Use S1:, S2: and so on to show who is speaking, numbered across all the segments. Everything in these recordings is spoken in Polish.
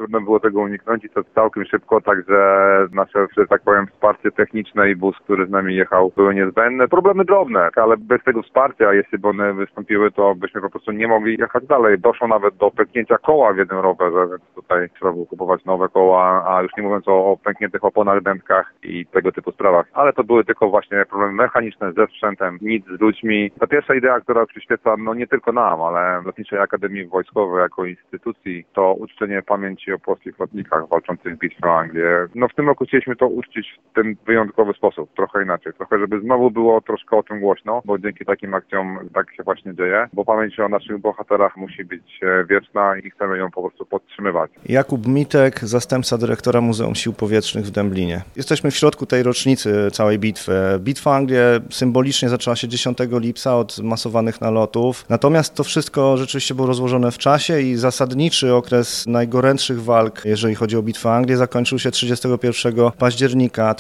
S1: trudno było tego uniknąć i to całkiem szybko, także nasze, że tak powiem, wsparcie techniczne i bus, który z nami jechał, były niezbędne. Problemy drobne, ale bez tego wsparcia, jeśli by one wystąpiły, to byśmy po prostu nie mogli jechać dalej. Doszło nawet do pęknięcia koła w jednym rowerze, więc tutaj trzeba było kupować nowe koła, a już nie mówiąc o pękniętych oponach, dętkach i tego typu sprawach. Ale to były tylko właśnie problemy mechaniczne ze sprzętem, nic z ludźmi. Ta pierwsza idea, która przyświeca, nie tylko nam, ale Lotniczej Akademii Wojskowej jako instytucji, to uczczenie pamięci o polskich lotnikach walczących w bitwie o Anglię. W tym roku chcieliśmy to uczcić w ten wyjątkowy sposób, trochę inaczej. Trochę, żeby znowu było troszkę o tym głośno, bo dzięki takim akcjom tak się właśnie dzieje, bo pamięć o naszych bohaterach musi być wieczna i chcemy ją po prostu podtrzymywać.
S2: Jakub Mitek, zastępca dyrektora Muzeum Sił Powietrznych w Dęblinie. Jesteśmy w środku tej rocznicy całej bitwy. Bitwa o Anglię symbolicznie zaczęła się 10 lipca od masowanych nalotów, natomiast to wszystko rzeczywiście było rozłożone w czasie i zasadniczy okres najgorętszych walk, jeżeli chodzi o bitwę o Anglię, zakończył się 31 października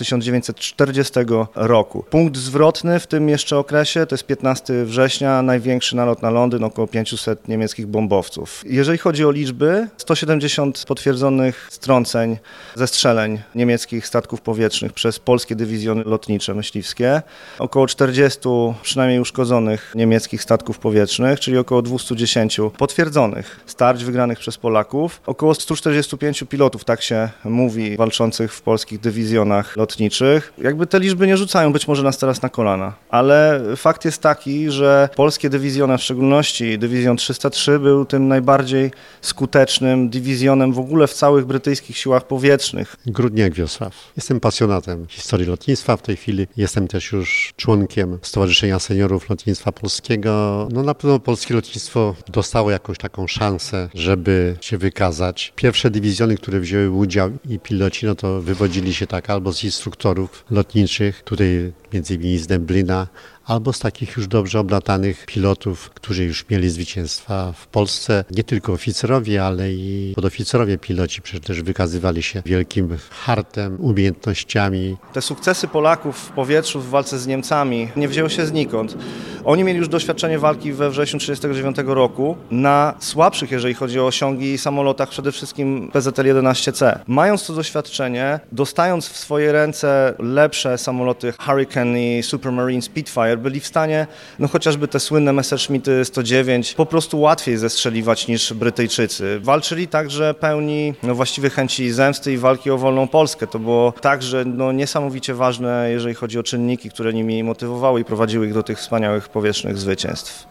S2: 1940 roku. Punkt zwrotny w tym jeszcze okresie to jest 15 września, największy nalot na Londyn, około 500 niemieckich bombowców. Jeżeli chodzi o liczby, 170 potwierdzonych strąceń, zestrzeleń niemieckich statków powietrznych przez polskie dywizjony lotnicze, myśliwskie, około 40 przynajmniej uszkodzonych niemieckich statków powietrznych, czyli około 210 potwierdzonych starć wygranych przez Polaków, około 145 pilotów, tak się mówi, walczących w polskich dywizjonach lotniczych. Jakby te liczby nie rzucają być może nas teraz na kolana, ale fakt jest taki, że polskie dywizjony, w szczególności dywizjon 303, był tym najbardziej skutecznym dywizjonem w ogóle w całych brytyjskich siłach powietrznych.
S3: Grudniak Wiosław. Jestem pasjonatem historii lotnictwa w tej chwili. Jestem też już członkiem Stowarzyszenia Seniorów Lotnictwa Polskiego. Na pewno polskie lotnictwo dostało jakąś taką szansę, żeby się wykazać. Pierwsze dywizjony, które wzięły udział i piloci, to wywodzili się tak albo z instruktorów lotniczych, tutaj między innymi z Dęblina, albo z takich już dobrze oblatanych pilotów, którzy już mieli zwycięstwa w Polsce. Nie tylko oficerowie, ale i podoficerowie piloci przecież też wykazywali się wielkim hartem, umiejętnościami.
S2: Te sukcesy Polaków w powietrzu w walce z Niemcami nie wzięły się znikąd. Oni mieli już doświadczenie walki we wrześniu 1939 roku na słabszych, jeżeli chodzi o osiągi, samolotach, przede wszystkim PZL-11C. Mając to doświadczenie, dostając w swoje ręce lepsze samoloty Hurricane i Supermarine Spitfire, byli w stanie, chociażby te słynne Messerschmitty 109, po prostu łatwiej zestrzeliwać niż Brytyjczycy. Walczyli także pełni właściwie chęci zemsty i walki o wolną Polskę. To było także niesamowicie ważne, jeżeli chodzi o czynniki, które nimi motywowały i prowadziły ich do tych wspaniałych powietrznych zwycięstw.